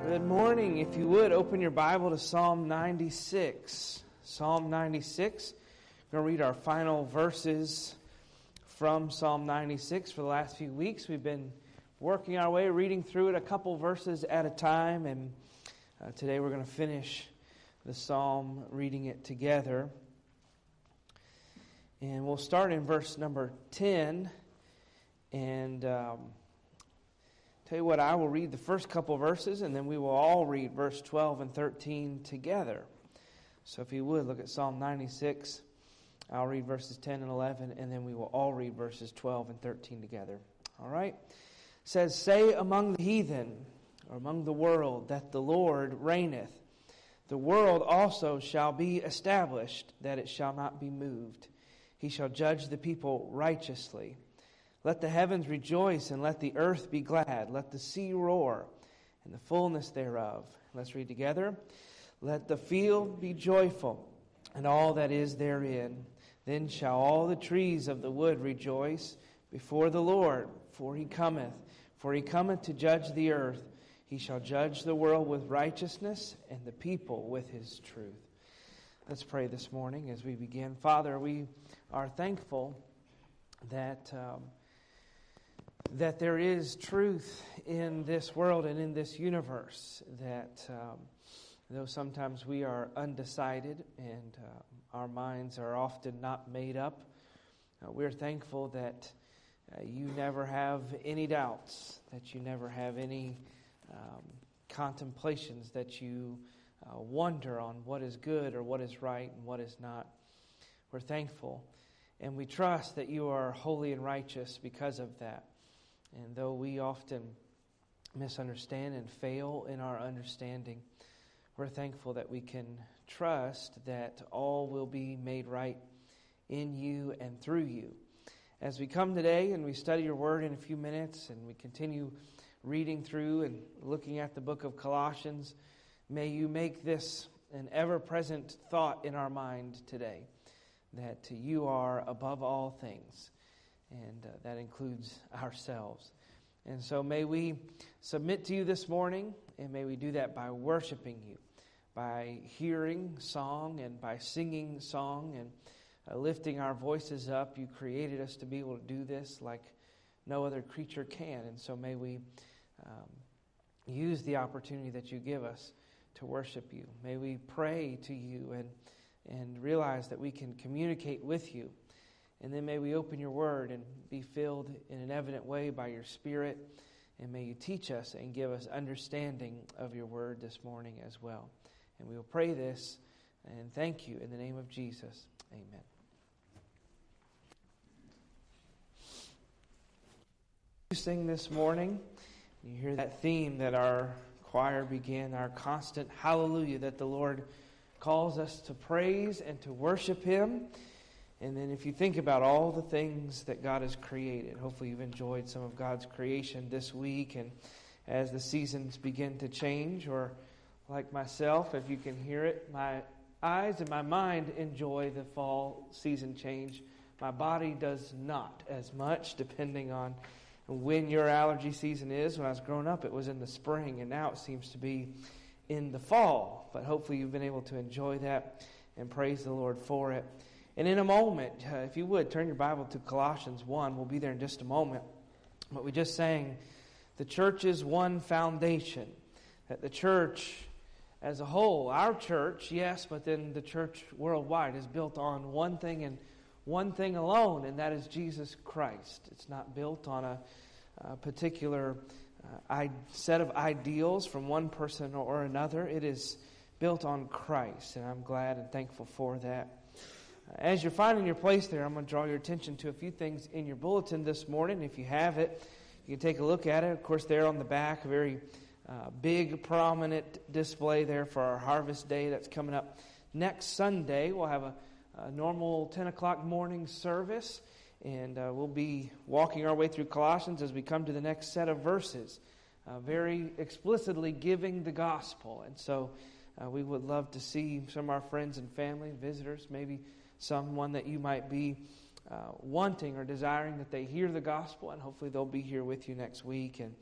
Good morning. If you would, open your Bible to Psalm 96. Psalm 96. We're going to read our final verses from Psalm 96. For the last few weeks, we've been working our way, reading through it a couple verses at a time. And today we're going to finish the psalm, reading it together. And we'll start in verse number 10. And tell you what, I will read the first couple verses, and then we will all read verse 12 and 13 together. So if you would, look at Psalm 96. I'll read verses 10 and 11, and then we will all read verses 12 and 13 together. All right? It says, "Say among the heathen, or among the world, that the Lord reigneth. The world also shall be established, that it shall not be moved. He shall judge the people righteously. Let the heavens rejoice, and let the earth be glad. Let the sea roar, and the fullness thereof." Let's read together. "Let the field be joyful, and all that is therein. Then shall all the trees of the wood rejoice before the Lord, for he cometh. For he cometh to judge the earth. He shall judge the world with righteousness, and the people with his truth." Let's pray this morning as we begin. Father, we are thankful that there is truth in this world and in this universe, that though sometimes we are undecided and our minds are often not made up, we're thankful that you never have any doubts, that you never have any contemplations, that you wonder on what is good or what is right and what is not. We're thankful, and we trust that you are holy and righteous because of that. And though we often misunderstand and fail in our understanding, we're thankful that we can trust that all will be made right in you and through you. As we come today and we study your word in a few minutes, and we continue reading through and looking at the book of Colossians, may you make this an ever-present thought in our mind today, that you are above all things. And that includes ourselves. And so may we submit to you this morning, and may we do that by worshiping you, by hearing song and by singing song and lifting our voices up. You created us to be able to do this like no other creature can. And so may we use the opportunity that you give us to worship you. May we pray to you and realize that we can communicate with you. And then may we open your word and be filled in an evident way by your Spirit. And may you teach us and give us understanding of your word this morning as well. And we will pray this and thank you in the name of Jesus. Amen. You sing this morning, you hear that theme that our choir began, our constant hallelujah, that the Lord calls us to praise and to worship him. And then if you think about all the things that God has created, hopefully you've enjoyed some of God's creation this week. And as the seasons begin to change, or like myself, if you can hear it, my eyes and my mind enjoy the fall season change. My body does not as much, depending on when your allergy season is. When I was growing up, it was in the spring, and now it seems to be in the fall. But hopefully you've been able to enjoy that and praise the Lord for it. And in a moment, if you would, turn your Bible to Colossians 1. We'll be there in just a moment. But we just sang, the church's one foundation. That the church as a whole, our church, yes, but then the church worldwide is built on one thing and one thing alone, and that is Jesus Christ. It's not built on a particular set of ideals from one person or another. It is built on Christ, and I'm glad and thankful for that. As you're finding your place there, I'm going to draw your attention to a few things in your bulletin this morning. If you have it, you can take a look at it. Of course, there on the back, a very big, prominent display there for our Harvest Day that's coming up next Sunday. We'll have a normal 10 o'clock morning service, and we'll be walking our way through Colossians as we come to the next set of verses, very explicitly giving the gospel. And so we would love to see some of our friends and family, visitors, maybe someone that you might be wanting or desiring that they hear the gospel, and hopefully they'll be here with you next week. And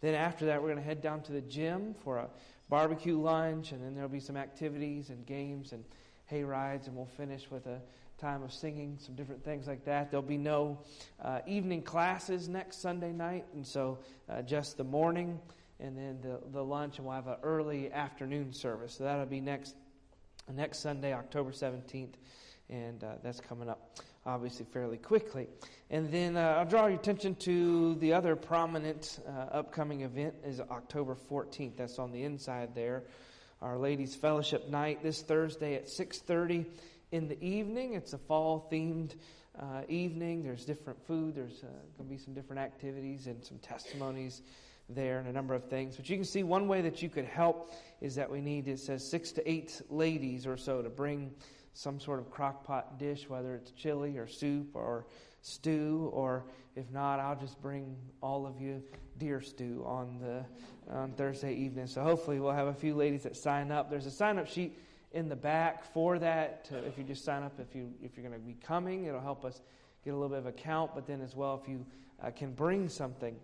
Then after that, we're going to head down to the gym for a barbecue lunch, and then there'll be some activities and games and hay rides, and we'll finish with a time of singing, some different things like that. There'll be no evening classes next Sunday night, and so just the morning and then the lunch, and we'll have an early afternoon service. So that'll be next Sunday, October 17th, and that's coming up obviously fairly quickly. And then I'll draw your attention to the other prominent upcoming event is October 14th. That's on the inside there. Our Ladies Fellowship Night this Thursday at 6:30 in the evening. It's a fall-themed evening. There's different food. There's going to be some different activities and some testimonies there and a number of things. But you can see one way that you could help is that we need, it says 6 to 8 ladies or so to bring some sort of crock pot dish, whether it's chili or soup or stew, or if not, I'll just bring all of you deer stew on Thursday evening. So hopefully we'll have a few ladies that sign up. There's a sign-up sheet in the back for that. If you just sign up, if you're going to be coming, it'll help us get a little bit of a count. But then as well, if you can bring something,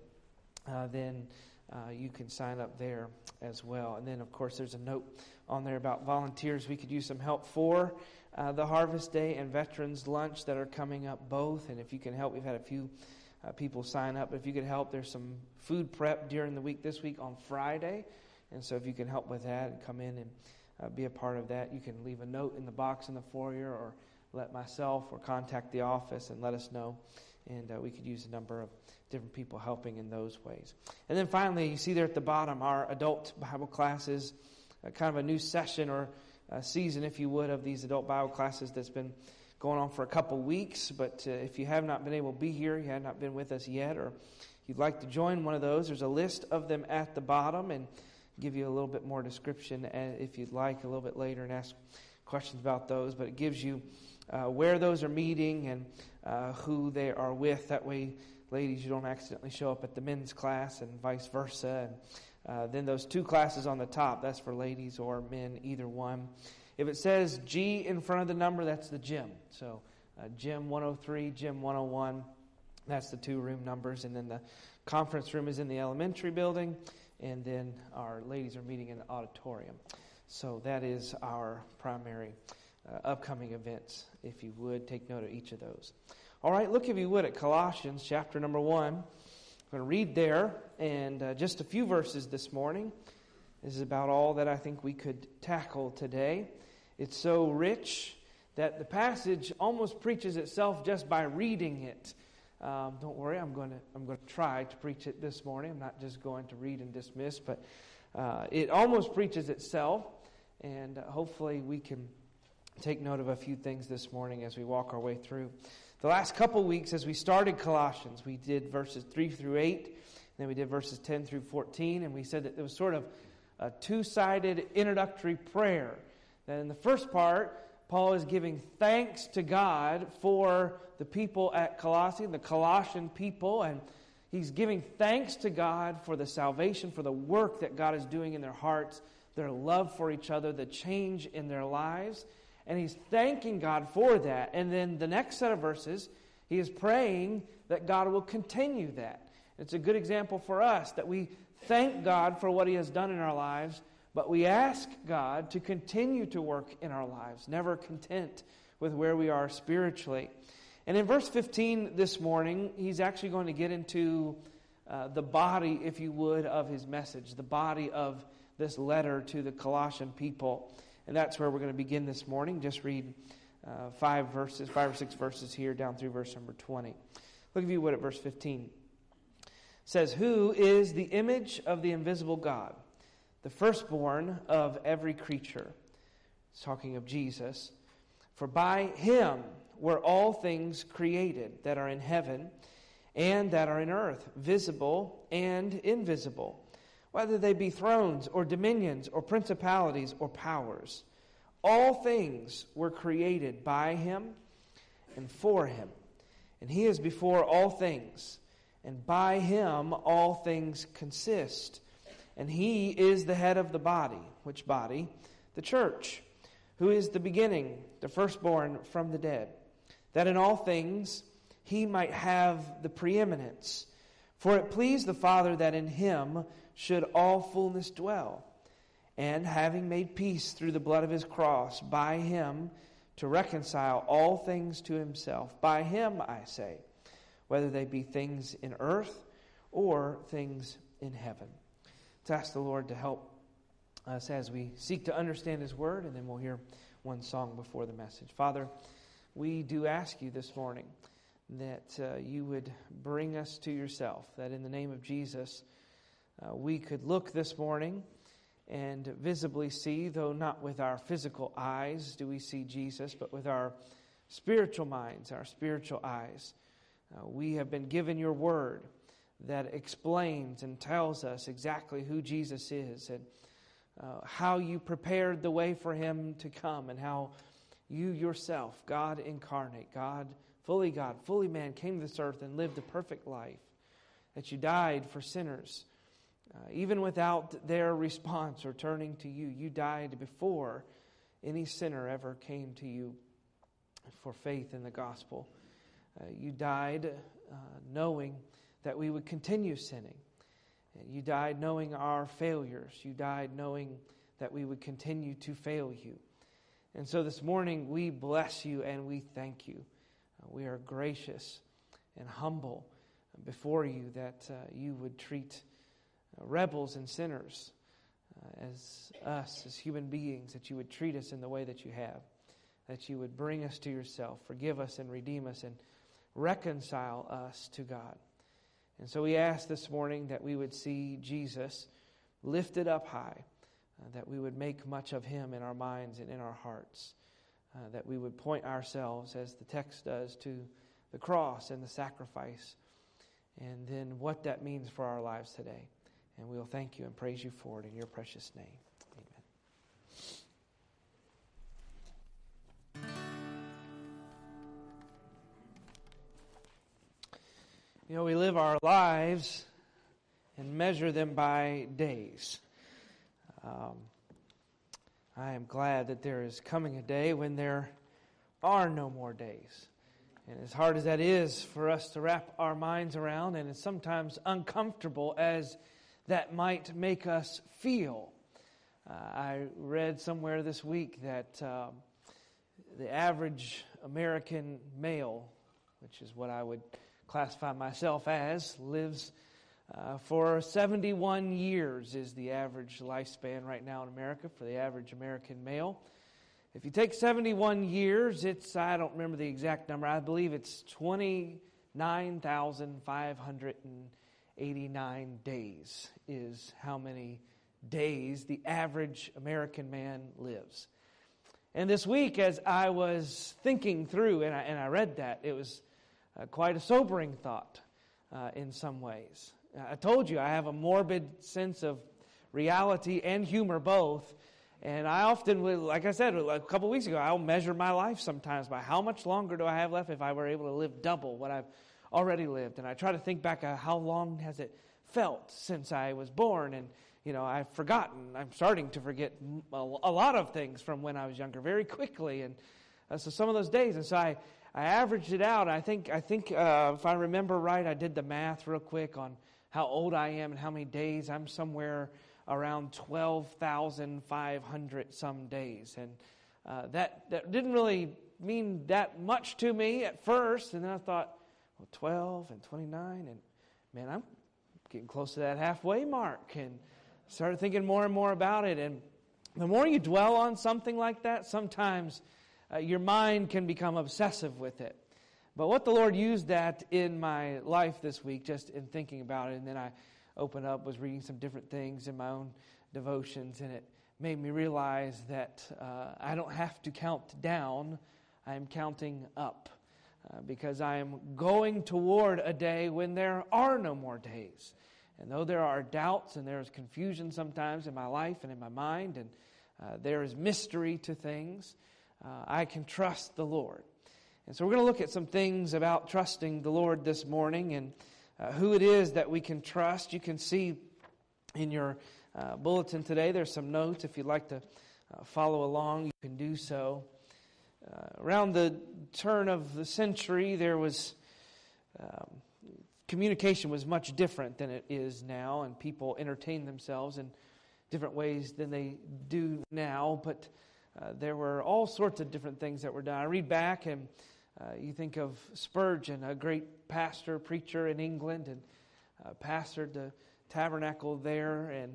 then you can sign up there as well. And then, of course, there's a note on there about volunteers we could use some help for the Harvest Day and Veterans Lunch that are coming up both. And if you can help, we've had a few people sign up. If you could help, there's some food prep during the week this week on Friday. And so if you can help with that and come in and be a part of that, you can leave a note in the box in the foyer or let myself or contact the office and let us know. And we could use a number of different people helping in those ways. And then finally, you see there at the bottom, our adult Bible classes, kind of a new session or season, if you would, of these adult Bible classes that's been going on for a couple weeks. But if you have not been able to be here, you have not been with us yet, or you'd like to join one of those, there's a list of them at the bottom, and give you a little bit more description if you'd like a little bit later and ask questions about those. But it gives you where those are meeting and who they are with. That way, ladies, you don't accidentally show up at the men's class and vice versa. And then those 2 classes on the top, that's for ladies or men, either one. If it says G in front of the number, that's the gym. So gym 103, gym 101, that's the 2 room numbers. And then the conference room is in the elementary building. And then our ladies are meeting in the auditorium. So that is our primary upcoming events. If you would, take note of each of those. All right, look if you would at Colossians chapter number 1. I'm going to read there, and just a few verses this morning. This is about all that I think we could tackle today. It's so rich that the passage almost preaches itself just by reading it. Don't worry, I'm going to try to preach it this morning. I'm not just going to read and dismiss, but it almost preaches itself, and hopefully we can take note of a few things this morning as we walk our way through. The last couple weeks as we started Colossians, we did verses 3 through 8, and then we did verses 10 through 14, and we said that it was sort of a 2-sided introductory prayer. That in the first part, Paul is giving thanks to God for the people at Colossae, the Colossian people, and he's giving thanks to God for the salvation, for the work that God is doing in their hearts, their love for each other, the change in their lives. And he's thanking God for that. And then the next set of verses, he is praying that God will continue that. It's a good example for us that we thank God for what he has done in our lives, but we ask God to continue to work in our lives, never content with where we are spiritually. And in verse 15 this morning, he's actually going to get into the body, if you would, of his message, the body of this letter to the Colossian people. And that's where we're going to begin this morning. Just read 5 or 6 verses here down through verse number 20. Look if you would at verse 15. It says, "Who is the image of the invisible God, the firstborn of every creature." It's talking of Jesus. "For by him were all things created that are in heaven and that are in earth, visible and invisible, whether they be thrones or dominions or principalities or powers. All things were created by him and for him. And he is before all things, and by him all things consist. And he is the head of the body." Which body? The church. "Who is the beginning, the firstborn from the dead, that in all things he might have the preeminence. For it pleased the Father that in him should all fullness dwell, and having made peace through the blood of his cross, by him to reconcile all things to himself. By him, I say, whether they be things in earth or things in heaven. Let's ask the Lord to help us as we seek to understand his word, and then we'll hear one song before the message. Father, we do ask you this morning that you would bring us to yourself, that in the name of Jesus we could look this morning and visibly see, though not with our physical eyes do we see Jesus, but with our spiritual minds, our spiritual eyes. We have been given your word that explains and tells us exactly who Jesus is and how you prepared the way for him to come, and how you yourself, God incarnate, God, fully man, came to this earth and lived a perfect life, that you died for sinners. Even without their response or turning to you, you died before any sinner ever came to you for faith in the gospel. You died knowing that we would continue sinning. You died knowing our failures. You died knowing that we would continue to fail you. And so this morning we bless you and we thank you. We are gracious and humble before you that you would treat rebels and sinners as us, as human beings, that you would treat us in the way that you have, that you would bring us to yourself, forgive us and redeem us, and reconcile us to God. And so we ask this morning that we would see Jesus lifted up high, that we would make much of him in our minds and in our hearts, that we would point ourselves, as the text does, to the cross and the sacrifice, and then what that means for our lives today. And we'll thank you and praise you for it in your precious name. Amen. You know, we live our lives and measure them by days. I am glad that there is coming a day when there are no more days. And as hard as that is for us to wrap our minds around, and it's sometimes uncomfortable as that might make us feel. I read somewhere this week that the average American male, which is what I would classify myself as, lives for 71 years is the average lifespan right now in America for the average American male. If you take 71 years, I don't remember the exact number, I believe it's 29,589 days is how many days the average American man lives. And this week, as I was thinking through, and I read that, it was quite a sobering thought in some ways. I told you I have a morbid sense of reality and humor both. And I often, like I said a couple of weeks ago, I'll measure my life sometimes by how much longer do I have left if I were able to live double what I've already lived. And I try to think back how long has it felt since I was born. And, you know, I'm starting to forget a lot of things from when I was younger very quickly. And so some of those days. And so I averaged it out. I think if I remember right, I did the math real quick on how old I am and how many days. I'm somewhere around 12,500 some days. And that didn't really mean that much to me at first. And then I thought, well, 12 and 29, and man, I'm getting close to that halfway mark. And started thinking more and more about it. And the more you dwell on something like that, sometimes your mind can become obsessive with it. But what the Lord used that in my life this week, just in thinking about it, and then I was reading some different things in my own devotions, and it made me realize that I don't have to count down, I am counting up, because I am going toward a day when there are no more days. And though there are doubts and there is confusion sometimes in my life and in my mind, and there is mystery to things, I can trust the Lord. And so we're going to look at some things about trusting the Lord this morning, and who it is that we can trust. You can see in your bulletin today, there's some notes. If you'd like to follow along, you can do so. Around the turn of the century, there was communication was much different than it is now, and people entertain themselves in different ways than they do now, but there were all sorts of different things that were done. I read back, and you think of Spurgeon, a great pastor, preacher in England, and pastored the tabernacle there, and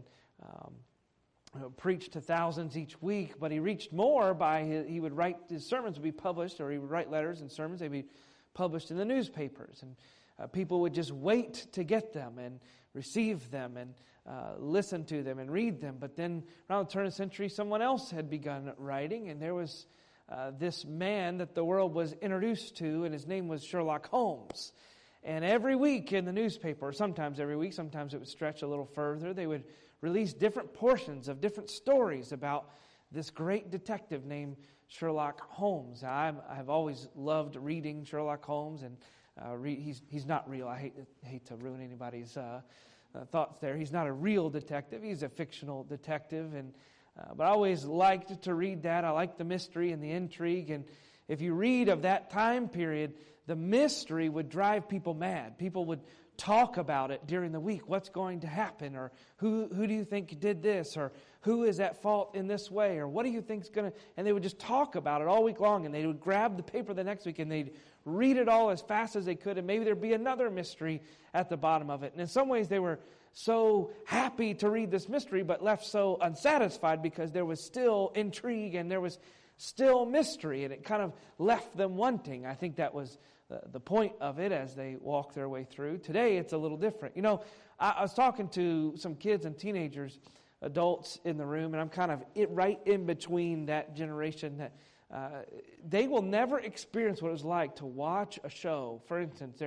preached to thousands each week, but he reached more by, he would write, his sermons would be published, or he would write letters and sermons, they'd be published in the newspapers, and people would just wait to get them and receive them and listen to them and read them. But then around the turn of the century, someone else had begun writing, and there was this man that the world was introduced to, and his name was Sherlock Holmes. And every week in the newspaper, or sometimes every week, sometimes it would stretch a little further, they would release different portions of different stories about this great detective named Sherlock Holmes. I've always loved reading Sherlock Holmes, and he's not real. I hate to ruin anybody's thoughts there. He's not a real detective. He's a fictional detective, and but I always liked to read that. I like the mystery and the intrigue, and if you read of that time period, the mystery would drive people mad. People would talk about it during the week. What's going to happen? Or who do you think did this? Or who is at fault in this way? Or what do you think's going to... And they would just talk about it all week long, and they would grab the paper the next week, and they'd read it all as fast as they could, and maybe there'd be another mystery at the bottom of it. And in some ways, they were so happy to read this mystery, but left so unsatisfied because there was still intrigue and there was still mystery, and it kind of left them wanting. I think that was the point of it as they walk their way through. Today, it's a little different. You know, I was talking to some kids and teenagers, adults in the room, and I'm kind of right in between that generation that they will never experience what it was like to watch a show. For instance,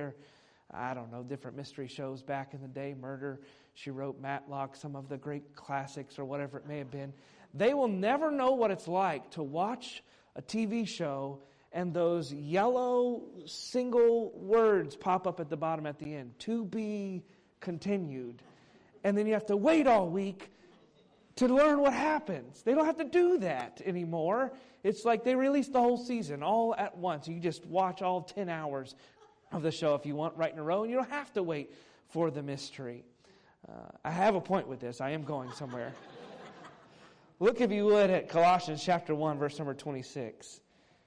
different mystery shows back in the day, Murder, She Wrote, Matlock, some of the great classics or whatever it may have been. They will never know what it's like to watch a TV show and those yellow single words pop up at the bottom at the end, to be continued. And then you have to wait all week to learn what happens. They don't have to do that anymore. It's like they release the whole season all at once. You just watch all 10 hours of the show if you want right in a row, and you don't have to wait for the mystery. I have a point with this. I am going somewhere. Look, if you would, at Colossians chapter 1, verse number 26.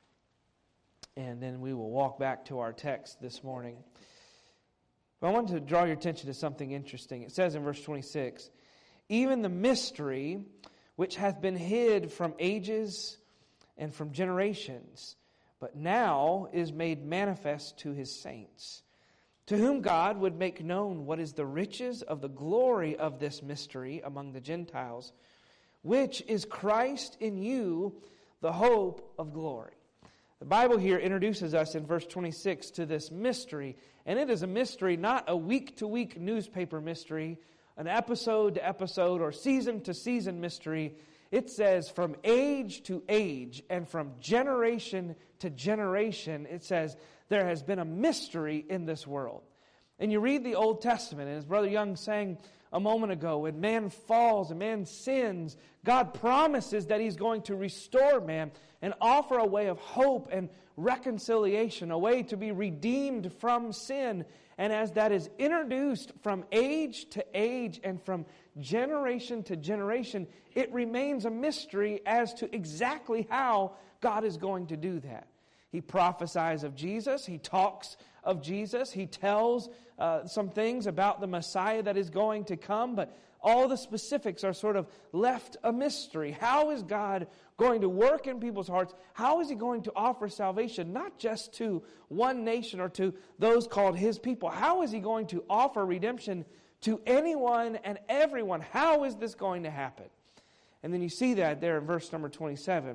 And then we will walk back to our text this morning. But I want to draw your attention to something interesting. It says in verse 26, even the mystery which hath been hid from ages and from generations, but now is made manifest to His saints, to whom God would make known what is the riches of the glory of this mystery among the Gentiles, which is Christ in you, the hope of glory. The Bible here introduces us in verse 26 to this mystery, and it is a mystery, not a week-to-week newspaper mystery, an episode-to-episode or season-to-season mystery. It says from age to age and from generation to generation, it says there has been a mystery in this world. And you read the Old Testament, and as Brother Young sang a moment ago, when man falls and man sins, God promises that He's going to restore man and offer a way of hope and reconciliation, a way to be redeemed from sin. And as that is introduced from age to age and from generation to generation, it remains a mystery as to exactly how God is going to do that. He prophesies of Jesus. He talks of Jesus. He tells some things about the Messiah that is going to come, but all the specifics are sort of left a mystery. How is God going to work in people's hearts? How is He going to offer salvation, not just to one nation or to those called His people? How is He going to offer redemption to anyone and everyone? How is this going to happen? And then you see that there in verse number 27.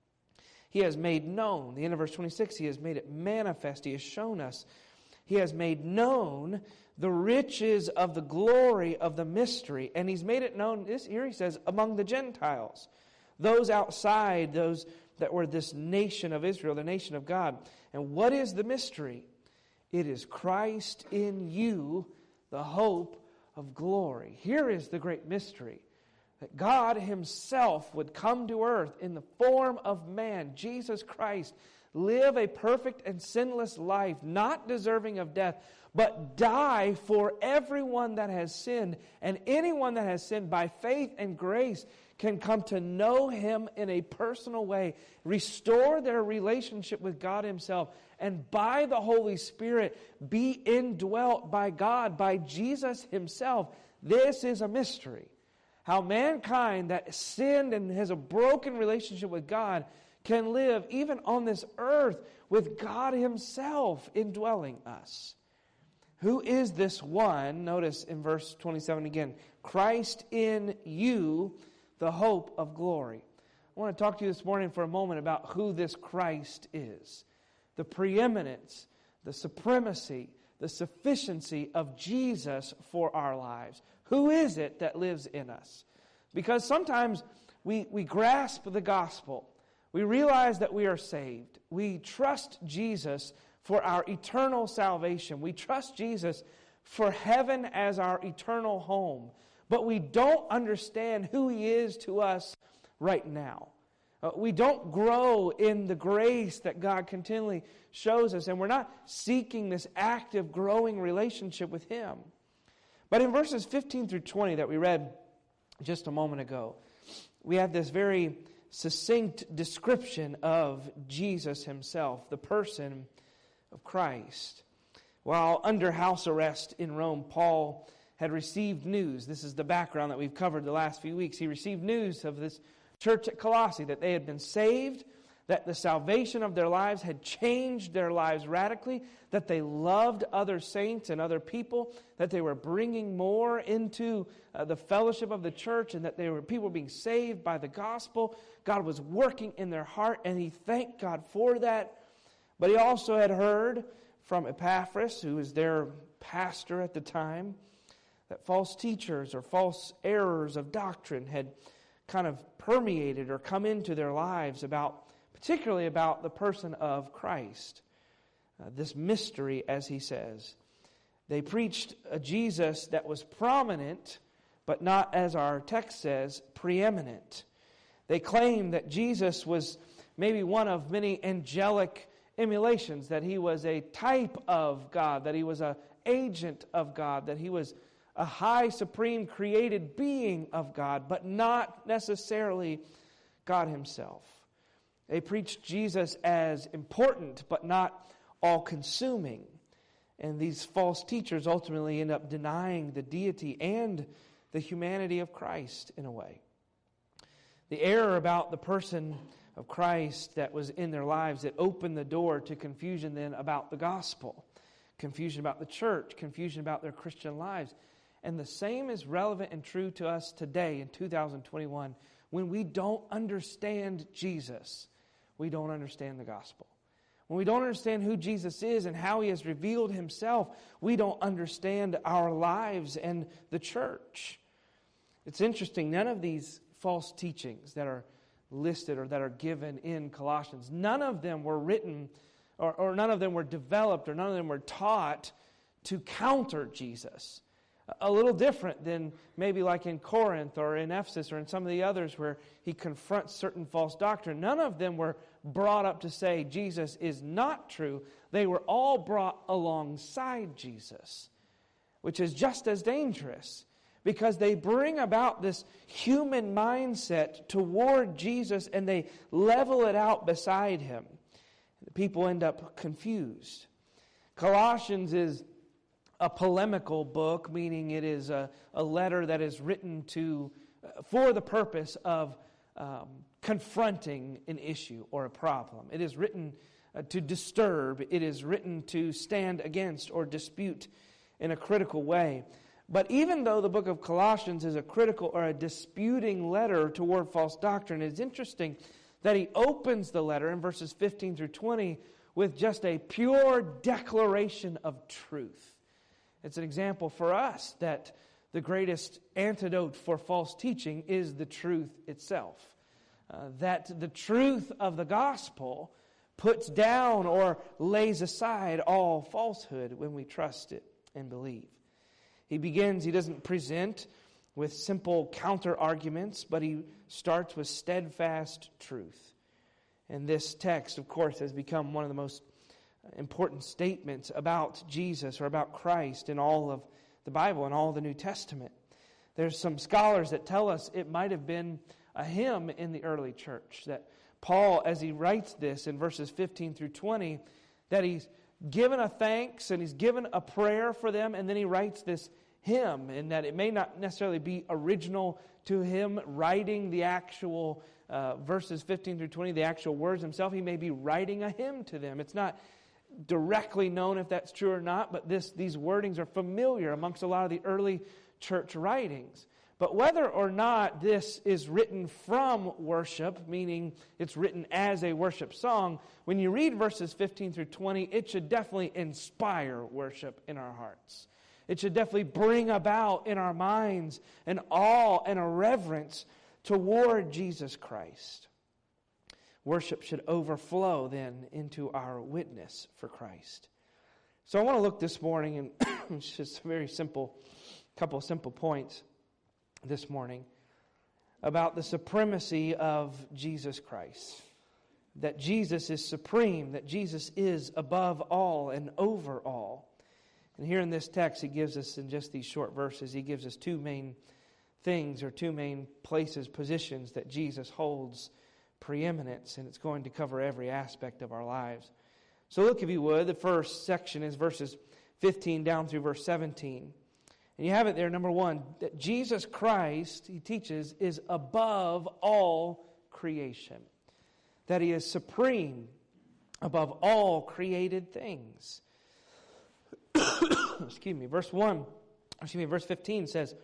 He has made known, the end of verse 26, He has made it manifest. He has shown us. He has made known the riches of the glory of the mystery. And He's made it known, here He says, among the Gentiles. Those outside, those that were this nation of Israel, the nation of God. And what is the mystery? It is Christ in you, the hope of glory. Here is the great mystery. That God Himself would come to earth in the form of man, Jesus Christ, live a perfect and sinless life, not deserving of death, but die for everyone that has sinned. And anyone that has sinned by faith and grace can come to know Him in a personal way, restore their relationship with God Himself, and by the Holy Spirit be indwelt by God, by Jesus Himself. This is a mystery. How mankind that sinned and has a broken relationship with God can live even on this earth with God Himself indwelling us. Who is this one? Notice in verse 27 again. Christ in you, the hope of glory. I want to talk to you this morning for a moment about who this Christ is. The preeminence, the supremacy, the sufficiency of Jesus for our lives. Who is it that lives in us? Because sometimes we grasp the gospel. We realize that we are saved. We trust Jesus for our eternal salvation. We trust Jesus for heaven as our eternal home. But we don't understand who He is to us right now. We don't grow in the grace that God continually shows us, and we're not seeking this active, growing relationship with Him. But in verses 15 through 20 that we read just a moment ago, we have this very succinct description of Jesus Himself, the person of Christ. While under house arrest in Rome, Paul had received news. This is the background that we've covered the last few weeks. He received news of this church at Colossae, that they had been saved, that the salvation of their lives had changed their lives radically, that they loved other saints and other people, that they were bringing more into the fellowship of the church, and that people were being saved by the gospel. God was working in their heart, and he thanked God for that. But he also had heard from Epaphras, who was their pastor at the time, that false teachers or false errors of doctrine had kind of permeated or come into their lives, particularly about the person of Christ. This mystery, as he says. They preached a Jesus that was prominent, but not, as our text says, preeminent. They claimed that Jesus was maybe one of many angelic emulations, that he was a type of God, that he was an agent of God, that he was a high, supreme, created being of God, but not necessarily God Himself. They preached Jesus as important, but not all-consuming. And these false teachers ultimately end up denying the deity and the humanity of Christ in a way. The error about the person of Christ that was in their lives, that opened the door to confusion then about the gospel, confusion about the church, confusion about their Christian lives. And the same is relevant and true to us today in 2021. When we don't understand Jesus, we don't understand the gospel. When we don't understand who Jesus is and how He has revealed Himself, we don't understand our lives and the church. It's interesting, none of these false teachings that are listed or that are given in Colossians, none of them were written or none of them were developed or none of them were taught to counter Jesus. A little different than maybe like in Corinth or in Ephesus or in some of the others where he confronts certain false doctrine. None of them were brought up to say Jesus is not true. They were all brought alongside Jesus, which is just as dangerous because they bring about this human mindset toward Jesus and they level it out beside Him. People end up confused. Colossians is a polemical book, meaning it is a letter that is written for the purpose of confronting an issue or a problem. It is written to disturb. It is written to stand against or dispute in a critical way. But even though the book of Colossians is a critical or a disputing letter toward false doctrine, it's interesting that he opens the letter in verses 15 through 20 with just a pure declaration of truth. It's an example for us that the greatest antidote for false teaching is the truth itself. That the truth of the gospel puts down or lays aside all falsehood when we trust it and believe. He doesn't present with simple counter arguments, but he starts with steadfast truth. And this text, of course, has become one of the most important statements about Jesus or about Christ in all of the Bible and all the New Testament. There's some scholars that tell us it might have been a hymn in the early church, that Paul, as he writes this in verses 15 through 20, that he's given a thanks and he's given a prayer for them, and then he writes this hymn, and that it may not necessarily be original to him writing the actual verses 15 through 20, the actual words himself. He may be writing a hymn to them. It's not directly known if that's true or not, but these wordings are familiar amongst a lot of the early church writings. But whether or not this is written from worship, meaning it's written as a worship song, when you read verses 15 through 20, it should definitely inspire worship in our hearts. It should definitely bring about in our minds an awe and a reverence toward Jesus Christ. Worship should overflow then into our witness for Christ. So I want to look this morning, and it's just a very simple, couple of simple points this morning about the supremacy of Jesus Christ. That Jesus is supreme, that Jesus is above all and over all. And here in this text, he gives us, in just these short verses, he gives us two main things or two main places, positions that Jesus holds preeminence, and it's going to cover every aspect of our lives. So look, if you would, the first section is verses 15 down through verse 17. And you have it there, number one, that Jesus Christ, he teaches, is above all creation. That he is supreme above all created things. Excuse me, verse 15 says,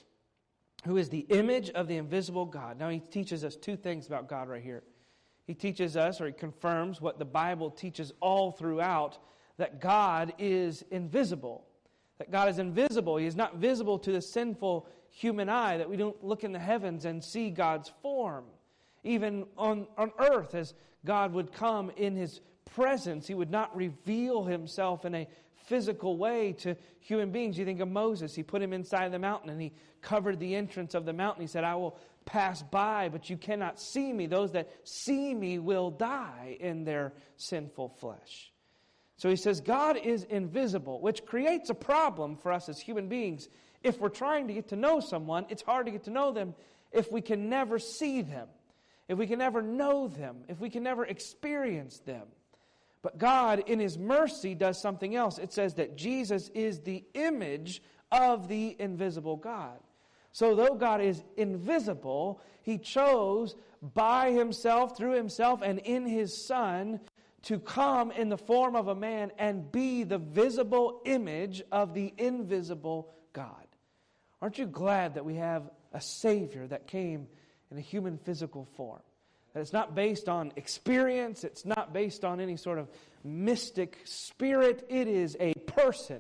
who is the image of the invisible God. Now he teaches us two things about God right here. He teaches us, or he confirms what the Bible teaches all throughout, that God is invisible. That God is invisible. He is not visible to the sinful human eye, that we don't look in the heavens and see God's form. Even on earth, as God would come in his presence, he would not reveal himself in a physical way to human beings. You think of Moses. He put him inside the mountain and he covered the entrance of the mountain. He said, I will pass by, but you cannot see me. Those that see me will die in their sinful flesh. So he says God is invisible, which creates a problem for us as human beings. If we're trying to get to know someone, it's hard to get to know them if we can never see them, if we can never know them, if we can never experience them. But God, in his mercy, does something else. It says that Jesus is the image of the invisible God. So though God is invisible, he chose by himself, through himself, and in his Son to come in the form of a man and be the visible image of the invisible God. Aren't you glad that we have a Savior that came in a human physical form? That it's not based on experience, it's not based on any sort of mystic spirit. It is a person,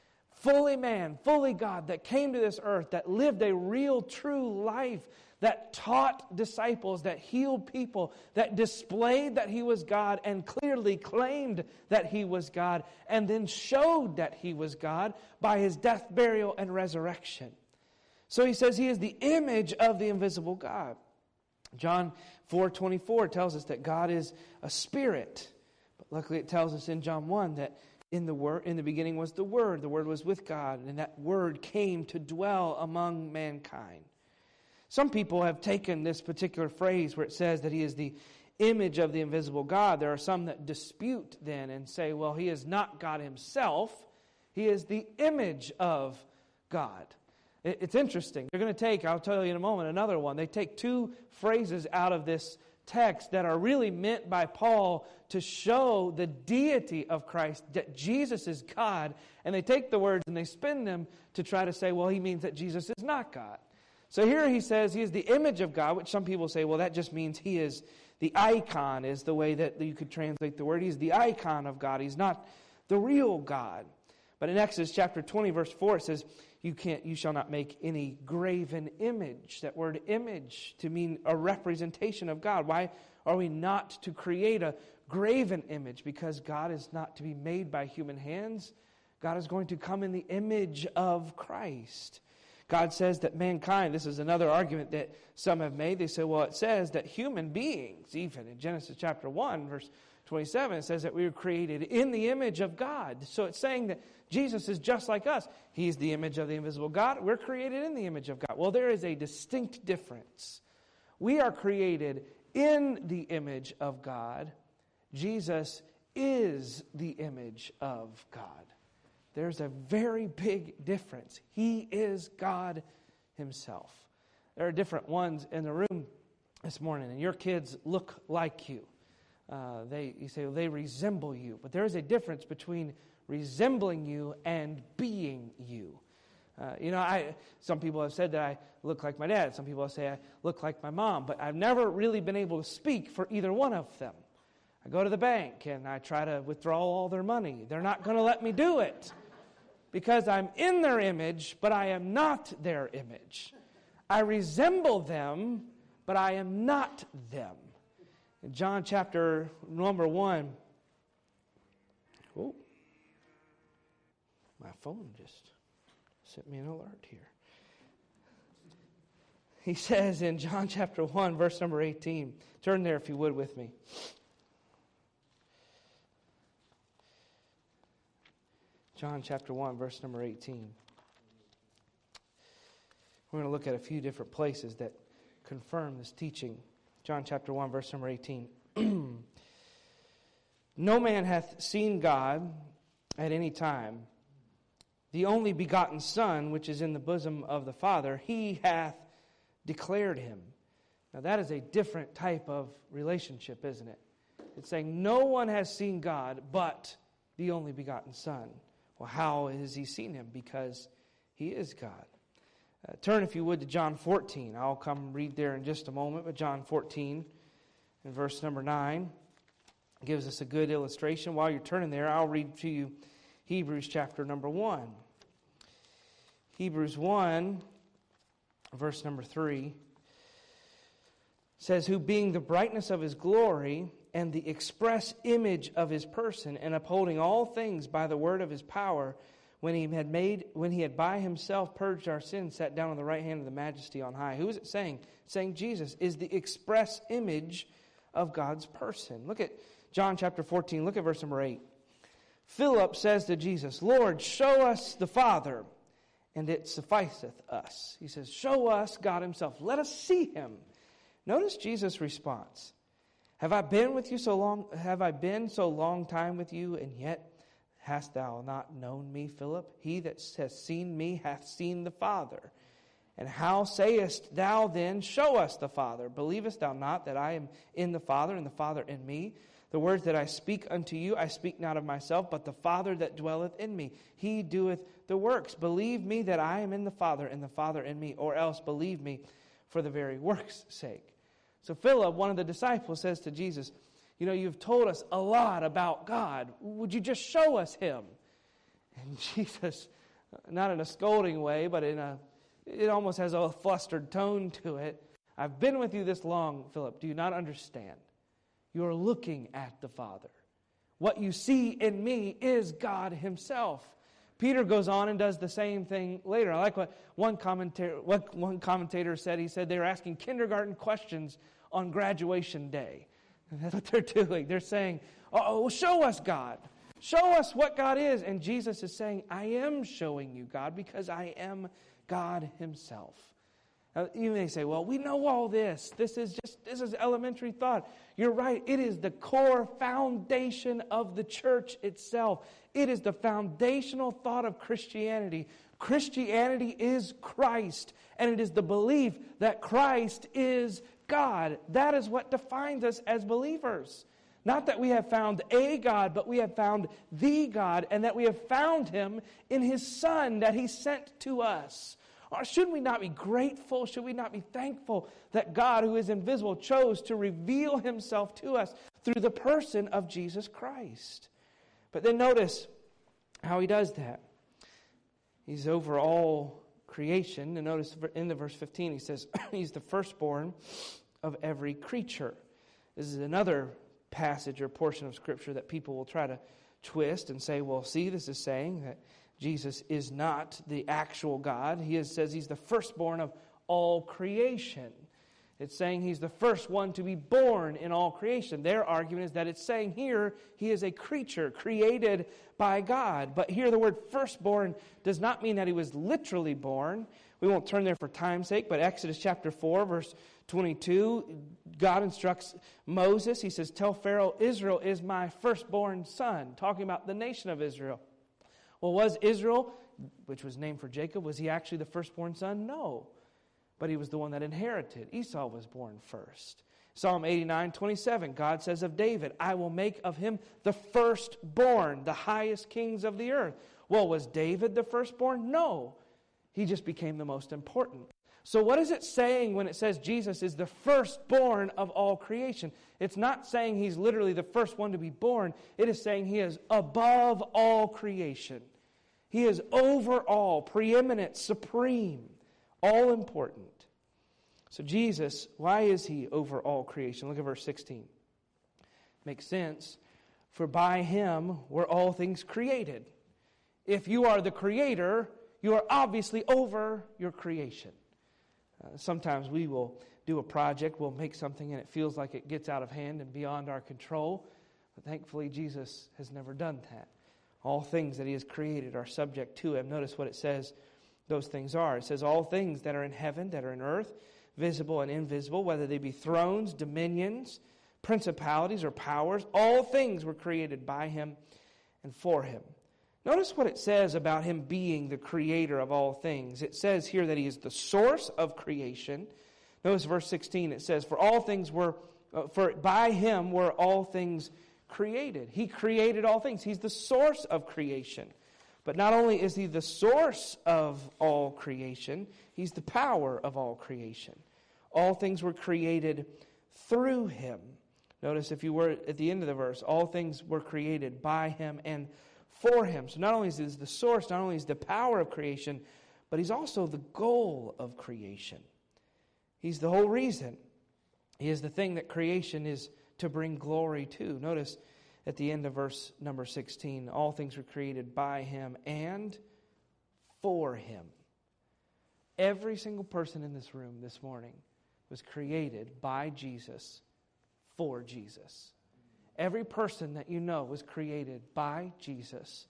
fully man, fully God, that came to this earth, that lived a real, true life, that taught disciples, that healed people, that displayed that he was God and clearly claimed that he was God, and then showed that he was God by his death, burial, and resurrection. So he says he is the image of the invisible God. John 4:24 tells us that God is a spirit. But luckily it tells us in John 1 that in the beginning was the Word was with God, and that Word came to dwell among mankind. Some people have taken this particular phrase where it says that he is the image of the invisible God. There are some that dispute then and say, well, he is not God himself. He is the image of God. It's interesting. They're going to take, I'll tell you in a moment, another one. They take two phrases out of this text that are really meant by Paul to show the deity of Christ, that Jesus is God, and they take the words and they spin them to try to say, well, he means that Jesus is not God. So here he says he is the image of God, which some people say, well, that just means he is the icon, is the way that you could translate the word. He's the icon of God. He's not the real God. But in Exodus chapter 20, verse 4, it says, you shall not make any graven image. That word image to mean a representation of God. Why are we not to create a graven image? Because God is not to be made by human hands. God is going to come in the image of Christ. God says that mankind, this is another argument that some have made. They say, well, it says that human beings, even in Genesis chapter 1, verse 27, it says that we were created in the image of God. So it's saying that Jesus is just like us. He's the image of the invisible God. We're created in the image of God. Well, there is a distinct difference. We are created in the image of God. Jesus is the image of God. There's a very big difference. He is God himself. There are different ones in the room this morning, and your kids look like you. You say, well, they resemble you. But there is a difference between resembling you and being you. Some people have said that I look like my dad. Some people say I look like my mom. But I've never really been able to speak for either one of them. I go to the bank and I try to withdraw all their money. They're not going to let me do it because I'm in their image, but I am not their image. I resemble them, but I am not them. In John chapter number 1, my phone just sent me an alert here. He says in John chapter 1, verse number 18, turn there if you would with me. John chapter 1, verse number 18. We're going to look at a few different places that confirm this teaching. John chapter 1, verse number 18. No man hath seen God at any time. The only begotten Son, which is in the bosom of the Father, he hath declared him. Now that is a different type of relationship, isn't it? It's saying no one has seen God but the only begotten Son. Well, how has he seen him? Because he is God. Turn, if you would, to John 14. I'll come read there in just a moment, but John 14 and verse number 9 gives us a good illustration. While you're turning there, I'll read to you Hebrews chapter number 1. Hebrews 1, verse number 3 says, who being the brightness of his glory and the express image of his person, and upholding all things by the word of his power, when he had by himself purged our sins, sat down on the right hand of the majesty on high. Who is it saying? It's saying Jesus is the express image of God's person. Look at John chapter 14. Look at verse number 8. Philip says to Jesus, Lord, show us the Father, and it sufficeth us. He says, show us God himself. Let us see him. Notice Jesus' response. Have I been with you so long? Have I been so long time with you, and yet hast thou not known me, Philip? He that has seen me hath seen the Father. And how sayest thou then, show us the Father? Believest thou not that I am in the Father, and the Father in me? The words that I speak unto you, I speak not of myself, but the Father that dwelleth in me. He doeth the works. Believe me that I am in the Father, and the Father in me, or else believe me for the very works' sake. So Philip, one of the disciples, says to Jesus, you've told us a lot about God. Would you just show us him? And Jesus, not in a scolding way, but it almost has a flustered tone to it. I've been with you this long, Philip. Do you not understand? You are looking at the Father. What you see in me is God himself. Peter goes on and does the same thing later. I like what one commentator said. He said they were asking kindergarten questions on graduation day. And that's what they're doing. They're saying, show us God. Show us what God is. And Jesus is saying, I am showing you God because I am God himself. You may say, well, we know all this. This is elementary thought. You're right. It is the core foundation of the church itself. It is the foundational thought of Christianity. Christianity is Christ, and it is the belief that Christ is God. That is what defines us as believers. Not that we have found a God, but we have found the God, and that we have found him in his Son that he sent to us. Or should we not be grateful? Should we not be thankful that God, who is invisible, chose to reveal himself to us through the person of Jesus Christ? But then notice how he does that. He's over all creation. And notice in the verse 15, he says, he's the firstborn of every creature. This is another passage or portion of Scripture that people will try to twist and say, well, see, this is saying that Jesus is not the actual God. Says he's the firstborn of all creation. It's saying he's the first one to be born in all creation. Their argument is that it's saying here he is a creature created by God. But here the word firstborn does not mean that he was literally born. We won't turn there for time's sake, but Exodus chapter 4, verse 22, God instructs Moses. He says, tell Pharaoh, Israel is my firstborn son, talking about the nation of Israel. Well, was Israel, which was named for Jacob, was he actually the firstborn son? No. But he was the one that inherited. Esau was born first. Psalm 89:27, God says of David, I will make of him the firstborn, the highest kings of the earth. Well, was David the firstborn? No. He just became the most important. So what is it saying when it says Jesus is the firstborn of all creation? It's not saying he's literally the first one to be born. It is saying he is above all creation. He is over all, preeminent, supreme, all important. So Jesus, why is he over all creation? Look at verse 16. Makes sense. For by him were all things created. If you are the creator, you are obviously over your creation. Sometimes we will do a project, we'll make something and it feels like it gets out of hand and beyond our control. But thankfully Jesus has never done that. All things that he has created are subject to him. Notice what it says those things are. It says all things that are in heaven, that are in earth, visible and invisible, whether they be thrones, dominions, principalities, or powers, all things were created by him and for him. Notice what it says about him being the creator of all things. It says here that he is the source of creation. Notice verse 16, it says, for by him were all things created. He created all things. He's the source of creation. But not only is he the source of all creation, he's the power of all creation. All things were created through him. Notice if you were at the end of the verse, all things were created by him and for him. So not only is he the source, not only is the power of creation, but he's also the goal of creation. He's the whole reason. He is the thing that creation is to bring glory to. Notice at the end of verse number 16, all things were created by him and for him. Every single person in this room this morning was created by Jesus for Jesus. Every person that you know was created by Jesus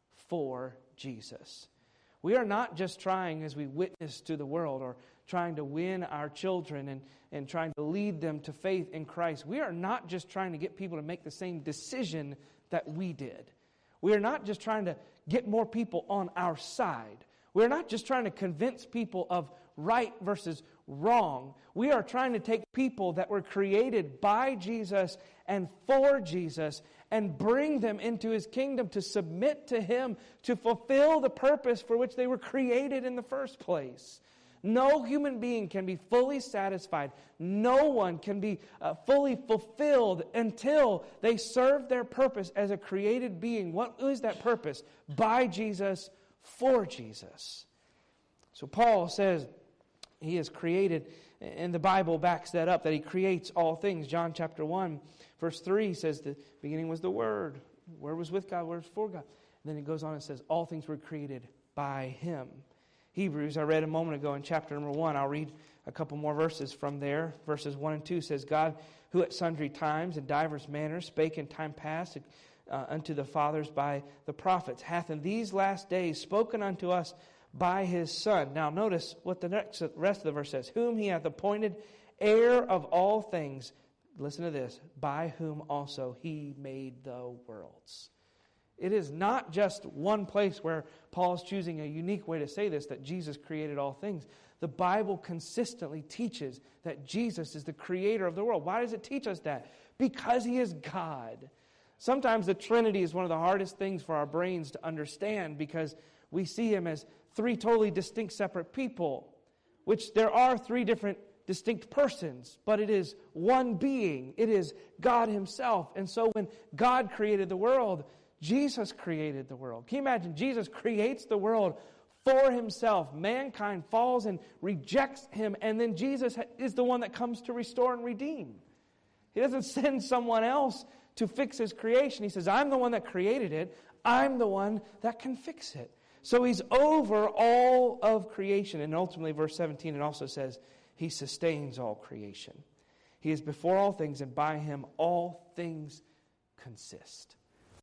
for Jesus. We are not just trying as we witness to the world or trying to win our children and trying to lead them to faith in Christ. We are not just trying to get people to make the same decision that we did. We are not just trying to get more people on our side. We're not just trying to convince people of right versus wrong. We are trying to take people that were created by Jesus and for Jesus and bring them into his kingdom to submit to him, to fulfill the purpose for which they were created in the first place. No human being can be fully satisfied. No one can be fully fulfilled until they serve their purpose as a created being. What is that purpose? By Jesus, for Jesus. So Paul says he is created, and the Bible backs that up, that he creates all things. John chapter 1, verse 3 says the beginning was the Word. The Word was with God, the Word was for God. And then it goes on and says all things were created by him. Hebrews, I read a moment ago in chapter number 1. I'll read a couple more verses from there. Verses 1 and 2 says, God, who at sundry times and divers manners spake in time past unto the fathers by the prophets, hath in these last days spoken unto us by his Son. Now notice what the rest of the verse says. Whom he hath appointed heir of all things. Listen to this. By whom also he made the worlds. It is not just one place where Paul is choosing a unique way to say this, that Jesus created all things. The Bible consistently teaches that Jesus is the creator of the world. Why does it teach us that? Because he is God. Sometimes the Trinity is one of the hardest things for our brains to understand because we see him as three totally distinct separate people, which there are three different distinct persons, but it is one being. It is God himself. And so when God created the world, Jesus created the world. Can you imagine? Jesus creates the world for himself. Mankind falls and rejects him, and then Jesus is the one that comes to restore and redeem. He doesn't send someone else to fix his creation. He says, I'm the one that created it. I'm the one that can fix it. So He's over all of creation. And ultimately, verse 17, it also says, He sustains all creation. He is before all things, and by Him all things consist.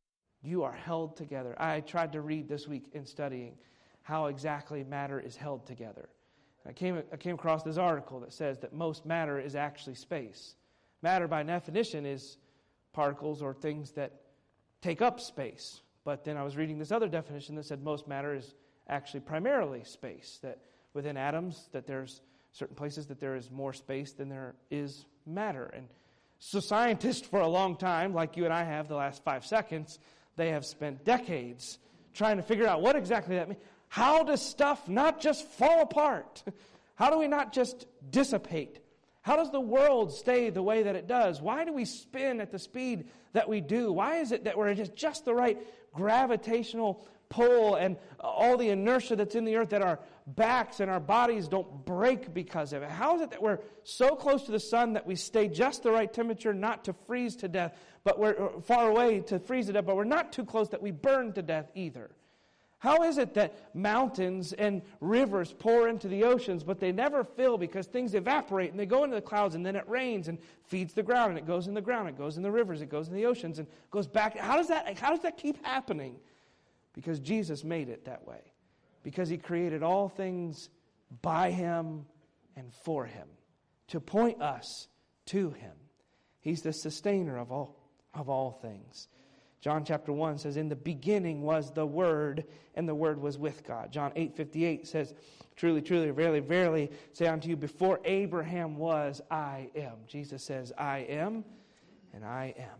You are held together. I tried to read this week in studying how exactly matter is held together. I came across this article that says that most matter is actually space. Matter, by definition, is particles or things that take up space. But then I was reading this other definition that said most matter is actually primarily space. That within atoms, that there's certain places that there is more space than there is matter. And so scientists for a long time, like you and I have the last 5 seconds, they have spent decades trying to figure out what exactly that means. How does stuff not just fall apart? How do we not just dissipate? How does the world stay the way that it does? Why do we spin at the speed that we do? Why is it that we're just the right gravitational pull and all the inertia that's in the earth that our backs and our bodies don't break because of it? How is it that we're so close to the sun that we stay just the right temperature not to freeze to death, but we're far away to freeze to death, but we're not too close that we burn to death either? How is it that mountains and rivers pour into the oceans, but they never fill because things evaporate and they go into the clouds and then it rains and feeds the ground and it goes in the ground, it goes in the rivers, it goes in the oceans and goes back? How does that keep happening? Because Jesus made it that way. Because He created all things by Him and for Him to point us to Him. He's the sustainer of all things. John chapter 1 says, in the beginning was the Word, and the Word was with God. John 8:58 says, truly, truly, verily, verily, say unto you, before Abraham was, I am. Jesus says, I am, and I am.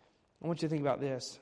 I want you to think about this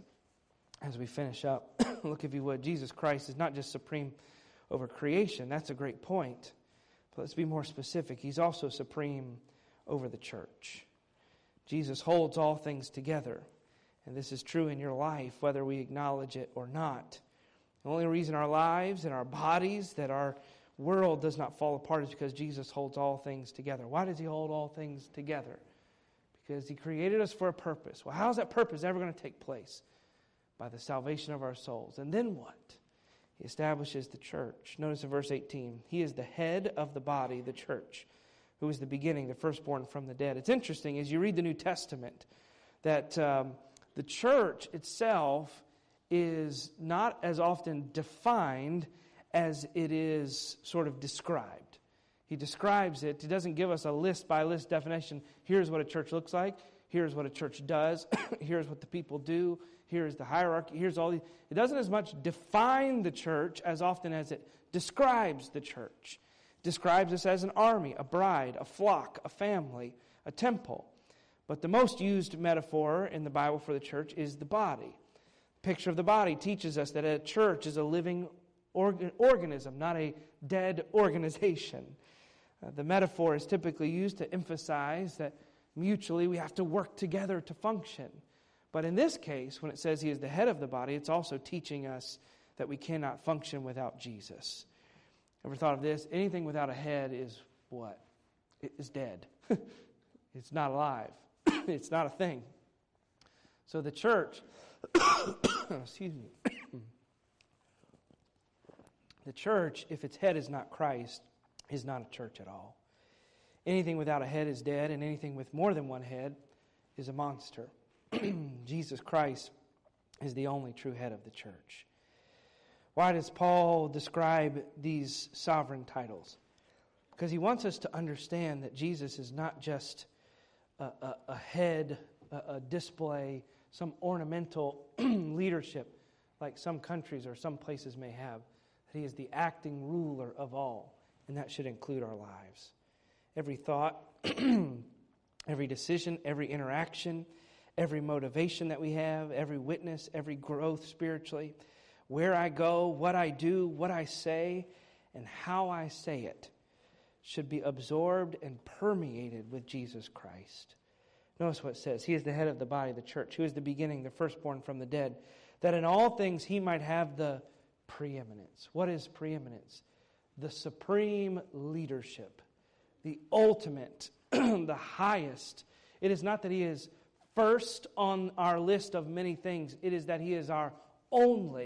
as we finish up. Look, if you would, Jesus Christ is not just supreme over creation. That's a great point. But let's be more specific. He's also supreme over the church. Jesus holds all things together. And this is true in your life, whether we acknowledge it or not. The only reason our lives and our bodies, that our world does not fall apart, is because Jesus holds all things together. Why does He hold all things together? Because He created us for a purpose. Well, how is that purpose ever going to take place? By the salvation of our souls. And then what? He establishes the church. Notice in verse 18, He is the head of the body, the church, who is the beginning, the firstborn from the dead. It's interesting, as you read the New Testament, that the church itself is not as often defined as it is sort of described. He describes it. He doesn't give us a list-by-list definition. Here's what a church looks like. Here's what a church does. Here's what the people do. Here's the hierarchy. Here's all these. It doesn't as much define the church as often as it describes the church. It describes us as an army, a bride, a flock, a family, a temple. But the most used metaphor in the Bible for the church is the body. The picture of the body teaches us that a church is a living organism, not a dead organization. The metaphor is typically used to emphasize that mutually we have to work together to function. But in this case, when it says He is the head of the body, it's also teaching us that we cannot function without Jesus. Ever thought of this? Anything without a head is what? It is dead. It's not alive. It's not a thing. So the church, excuse me, the church, if its head is not Christ, is not a church at all. Anything without a head is dead, and anything with more than one head is a monster. Jesus Christ is the only true head of the church. Why does Paul describe these sovereign titles? Because he wants us to understand that Jesus is not just a head, a display, some ornamental leadership like some countries or some places may have. That He is the acting ruler of all, and that should include our lives. Every thought, every decision, every interaction, every motivation that we have, every witness, every growth spiritually, where I go, what I do, what I say, and how I say it, should be absorbed and permeated with Jesus Christ. Notice what it says. He is the head of the body, the church, who is the beginning, the firstborn from the dead, that in all things He might have the preeminence. What is preeminence? The supreme leadership, the ultimate, the highest. It is not that He is first on our list of many things. It is that He is our only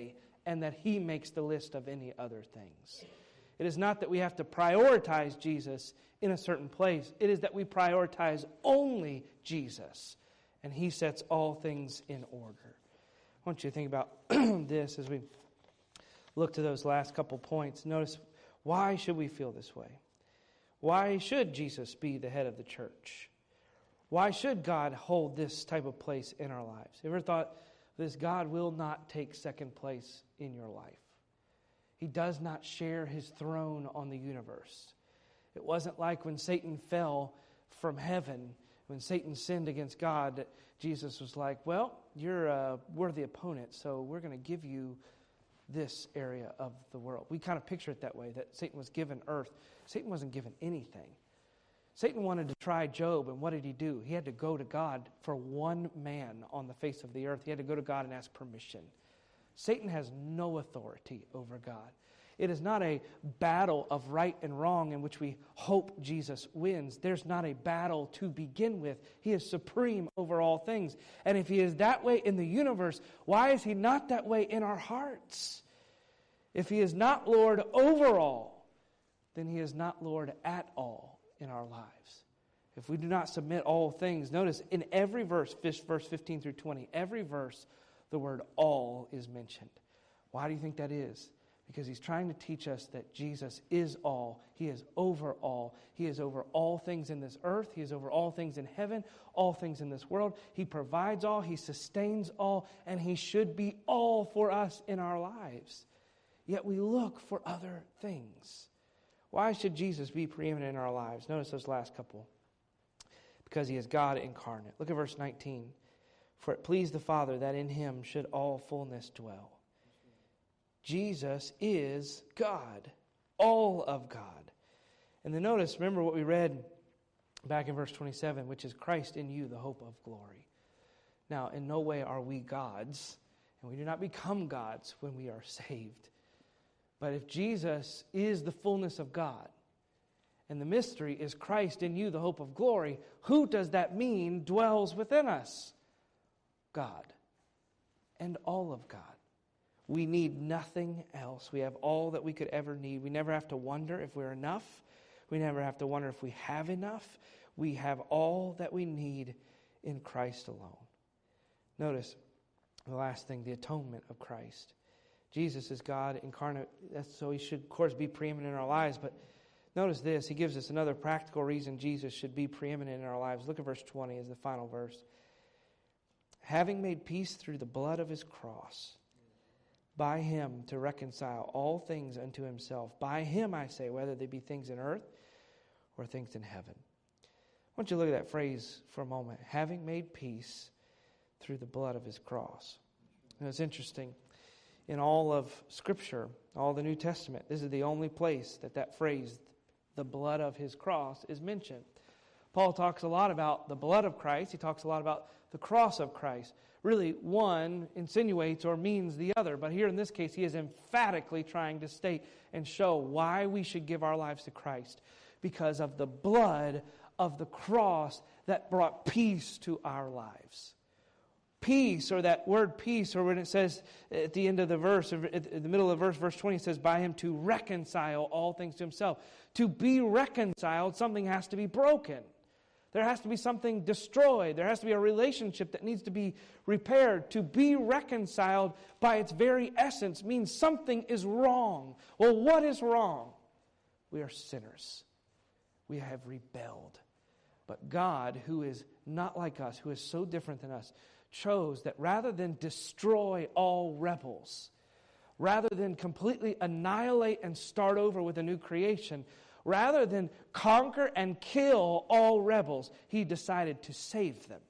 and that He makes the list of any other things. It is not that we have to prioritize Jesus in a certain place. It is that we prioritize only Jesus, and He sets all things in order. I want you to think about this as we look to those last couple points. Notice, why should we feel this way? Why should Jesus be the head of the church? Why should God hold this type of place in our lives? You ever thought this? God will not take second place in your life. He does not share His throne on the universe. It wasn't like when Satan fell from heaven, when Satan sinned against God, that Jesus was like, well, you're a worthy opponent, so we're going to give you this area of the world. We kind of picture it that way, that Satan was given earth. Satan wasn't given anything. Satan wanted to try Job, and what did he do? He had to go to God for one man on the face of the earth. He had to go to God and ask permission. Satan has no authority over God. It is not a battle of right and wrong in which we hope Jesus wins. There's not a battle to begin with. He is supreme over all things. And if He is that way in the universe, why is He not that way in our hearts? If He is not Lord over all, then He is not Lord at all in our lives. If we do not submit all things, notice in every verse 15 through 20, every verse, the word all is mentioned. Why do you think that is? Because He's trying to teach us that Jesus is all. He is over all. He is over all things in this earth. He is over all things in heaven, all things in this world. He provides all. He sustains all. And He should be all for us in our lives. Yet we look for other things. Why should Jesus be preeminent in our lives? Notice those last couple. Because He is God incarnate. Look at verse 19. For it pleased the Father that in Him should all fullness dwell. Jesus is God, all of God. And then notice, remember what we read back in verse 27, which is Christ in you, the hope of glory. Now, in no way are we gods, and we do not become gods when we are saved. But if Jesus is the fullness of God, and the mystery is Christ in you, the hope of glory, who does that mean dwells within us? God, and all of God. We need nothing else. We have all that we could ever need. We never have to wonder if we're enough. We never have to wonder if we have enough. We have all that we need in Christ alone. Notice the last thing, the atonement of Christ. Jesus is God incarnate, so He should, of course, be preeminent in our lives. But notice this, He gives us another practical reason Jesus should be preeminent in our lives. Look at verse 20 as the final verse. Having made peace through the blood of His cross, by Him to reconcile all things unto Himself. By Him, I say, whether they be things in earth or things in heaven. I want you to look at that phrase for a moment. Having made peace through the blood of His cross. And it's interesting. In all of Scripture, all the New Testament, this is the only place that phrase, the blood of His cross, is mentioned. Paul talks a lot about the blood of Christ. He talks a lot about the cross of Christ. Really, one insinuates or means the other. But here in this case, he is emphatically trying to state and show why we should give our lives to Christ. Because of the blood of the cross that brought peace to our lives. Peace, or that word peace, or when it says at the end of the verse, at the middle of the verse, verse 20, it says, by Him to reconcile all things to Himself. To be reconciled, something has to be broken. There has to be something destroyed. There has to be a relationship that needs to be repaired. To be reconciled by its very essence means something is wrong. Well, what is wrong? We are sinners. We have rebelled. But God, who is not like us, who is so different than us, chose that rather than destroy all rebels, rather than completely annihilate and start over with a new creation, rather than conquer and kill all rebels, He decided to save them.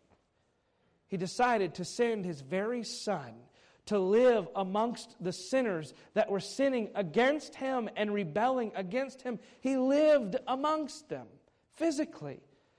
He decided to send His very Son to live amongst the sinners that were sinning against Him and rebelling against Him. He lived amongst them physically.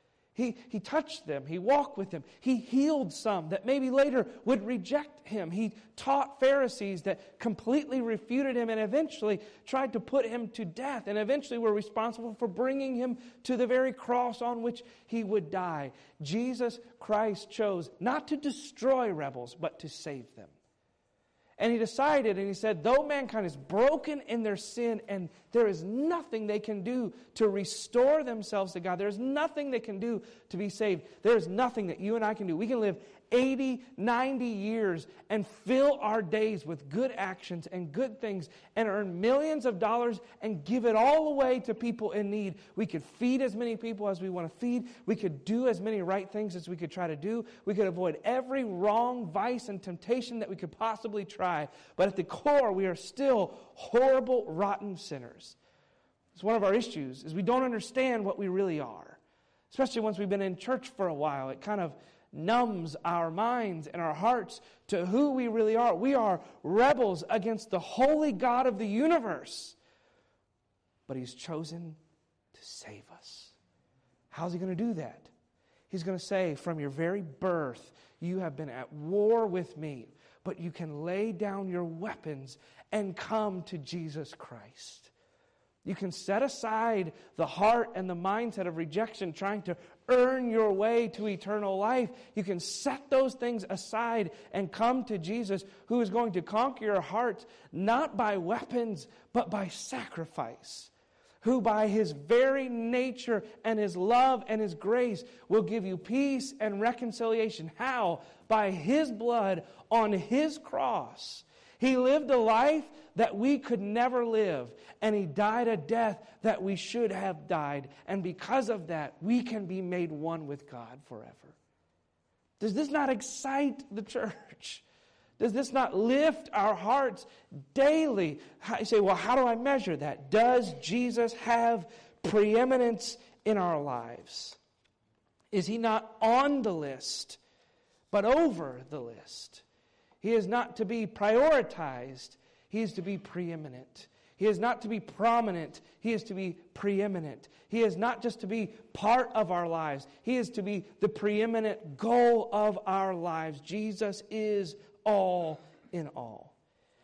He touched them. He walked with them. He healed some that maybe later would reject Him. He taught Pharisees that completely refuted Him and eventually tried to put Him to death and eventually were responsible for bringing Him to the very cross on which He would die. Jesus Christ chose not to destroy rebels, but to save them. And he decided, and he said, though mankind is broken in their sin and there is nothing they can do to restore themselves to God, there is nothing they can do to be saved. There is nothing that you and I can do. We can live 80, 90 years and fill our days with good actions and good things and earn millions of dollars and give it all away to people in need. We could feed as many people as we want to feed. We could do as many right things as we could try to do. We could avoid every wrong vice and temptation that we could possibly try. But at the core, we are still horrible, rotten sinners. It's one of our issues, is we don't understand what we really are. Especially once we've been in church for a while. It kind of numbs our minds and our hearts to who we really are. We are rebels against the holy God of the universe. But He's chosen to save us. How's He going to do that? He's going to say, from your very birth, you have been at war with me, but you can lay down your weapons and come to Jesus Christ. You can set aside the heart and the mindset of rejection, trying to earn your way to eternal life. You can set those things aside and come to Jesus, who is going to conquer your heart, not by weapons, but by sacrifice. Who by His very nature and His love and His grace will give you peace and reconciliation. How? By His blood on His cross. He lived a life that we could never live, and He died a death that we should have died. And because of that, we can be made one with God forever. Does this not excite the church? Does this not lift our hearts daily? You say, well, how do I measure that? Does Jesus have preeminence in our lives? Is He not on the list, but over the list? He is not to be prioritized. He is to be preeminent. He is not to be prominent. He is to be preeminent. He is not just to be part of our lives. He is to be the preeminent goal of our lives. Jesus is all in all.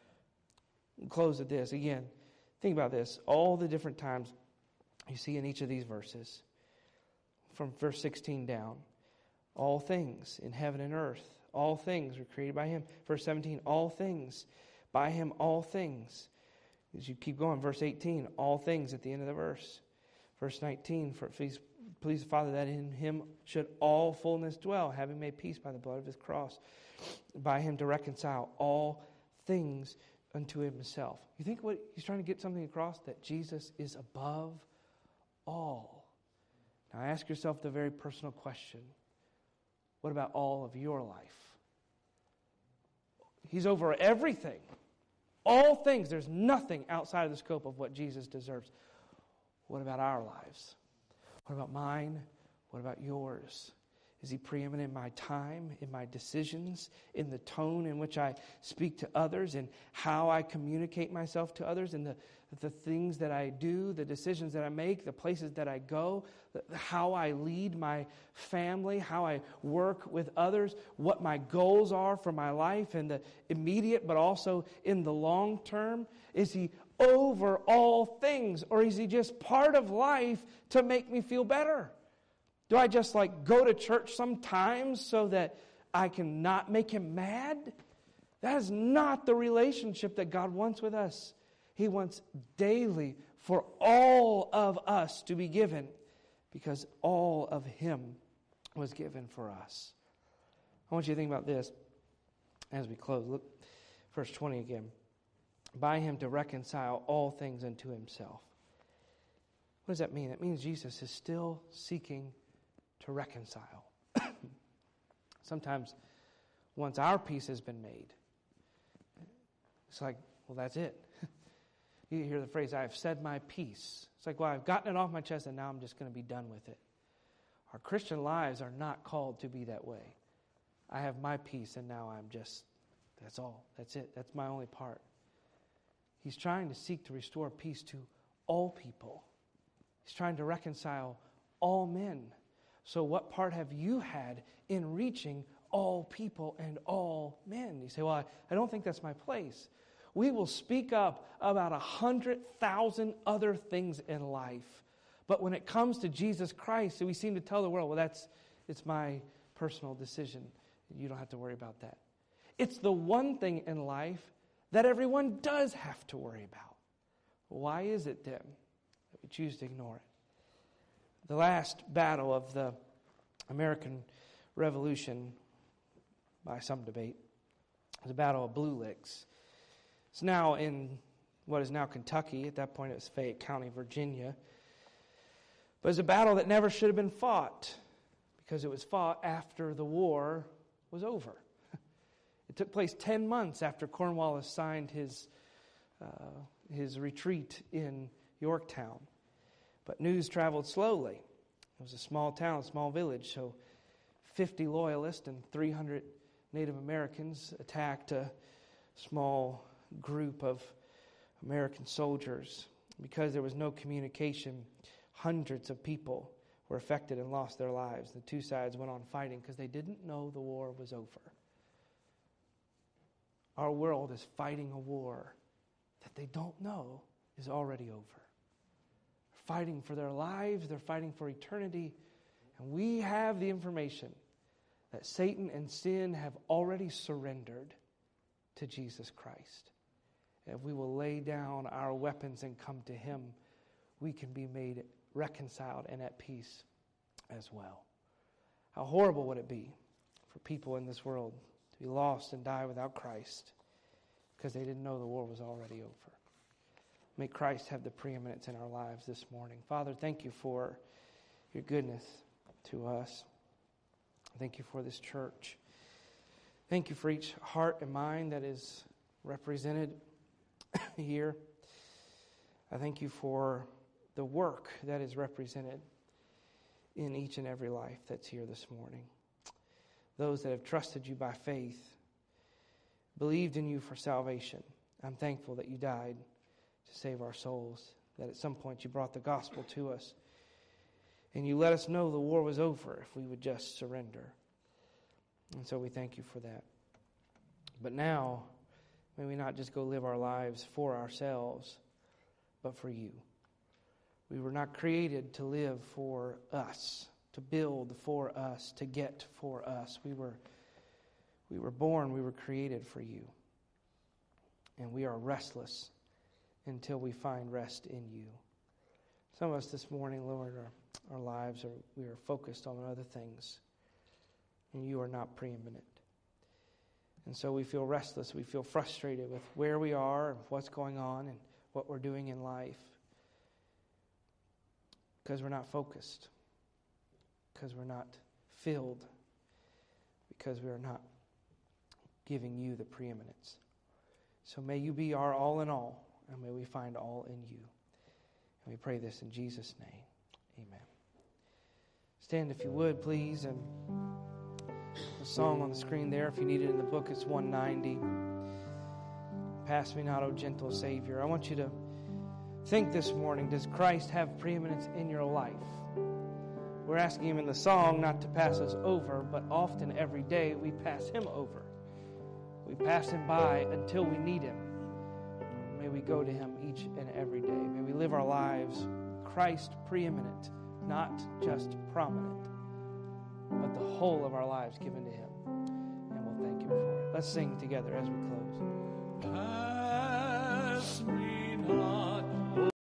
We'll close with this. Again, think about this. All the different times you see in each of these verses, from verse 16 down, all things in heaven and earth, all things were created by Him. Verse 17, all things, by Him all things. As you keep going, verse 18, all things at the end of the verse. Verse 19, please the Father that in Him should all fullness dwell, having made peace by the blood of His cross, by Him to reconcile all things unto Himself. You think what He's trying to get something across? That Jesus is above all. Now ask yourself the very personal question. What about all of your life? He's over everything. All things. There's nothing outside of the scope of what Jesus deserves. What about our lives? What about mine? What about yours? Is He preeminent in my time, in my decisions, in the tone in which I speak to others, in how I communicate myself to others, in the things that I do, the decisions that I make, the places that I go, how I lead my family, how I work with others, what my goals are for my life in the immediate but also in the long term? Is He over all things, or is He just part of life to make me feel better? Do I just go to church sometimes so that I can not make Him mad? That is not the relationship that God wants with us. He wants daily for all of us to be given, because all of Him was given for us. I want you to think about this as we close. Look, verse 20 again. By Him to reconcile all things unto Himself. What does that mean? That means Jesus is still seeking to reconcile. Sometimes, once our peace has been made, it's like, well, that's it. You hear the phrase, I have said my piece. It's like, well, I've gotten it off my chest and now I'm just going to be done with it. Our Christian lives are not called to be that way. I have my peace and now I'm just, that's all. That's it. That's my only part. He's trying to seek to restore peace to all people. He's trying to reconcile all men. So what part have you had in reaching all people and all men? You say, well, I don't think that's my place. We will speak up about 100,000 other things in life. But when it comes to Jesus Christ, we seem to tell the world, well, it's my personal decision. You don't have to worry about that. It's the one thing in life that everyone does have to worry about. Why is it then that we choose to ignore it? The last battle of the American Revolution, by some debate, was the Battle of Blue Licks. It's now in what is now Kentucky. At that point it was Fayette County, Virginia. But it's a battle that never should have been fought, because it was fought after the war was over. It took place 10 months after Cornwallis signed his retreat in Yorktown. But news traveled slowly. It was a small town, a small village, so 50 loyalists and 300 Native Americans attacked a small group of American soldiers. Because there was no communication, hundreds of people were affected and lost their lives. The two sides went on fighting because they didn't know the war was over. Our world is fighting a war that they don't know is already over. They're fighting for their lives, they're fighting for eternity, and we have the information that Satan and sin have already surrendered to Jesus Christ. And if we will lay down our weapons and come to Him, we can be made reconciled and at peace as well. How horrible would it be for people in this world to be lost and die without Christ because they didn't know the war was already over. May Christ have the preeminence in our lives this morning. Father, thank you for your goodness to us. Thank you for this church. Thank you for each heart and mind that is represented here. I thank you for the work that is represented in each and every life that's here this morning. Those that have trusted you by faith, believed in you for salvation. I'm thankful that you died to save our souls, that at some point you brought the gospel to us, and you let us know the war was over if we would just surrender. And so we thank you for that. But now, may we not just go live our lives for ourselves, but for you. We were not created to live for us, to build for us, to get for us. We were born, we were created for you. And we are restless until we find rest in you. Some of us this morning, Lord, our lives, we are focused on other things, and you are not preeminent. And so we feel restless, we feel frustrated with where we are and what's going on and what we're doing in life. Because we're not focused, because we're not filled, because we are not giving you the preeminence. So may you be our all in all, and may we find all in you. And we pray this in Jesus' name. Amen. Stand if you would, please. And the song on the screen there, if you need it in the book, it's 190. Pass me not, O gentle Savior. I want you to think this morning, does Christ have preeminence in your life? We're asking him in the song not to pass us over, but often every day we pass him over. We pass him by until we need him. May we go to him each and every day. May we live our lives Christ preeminent, not just prominent, but the whole of our lives given to him. And we'll thank him for it. Let's sing together as we close. Pass me not.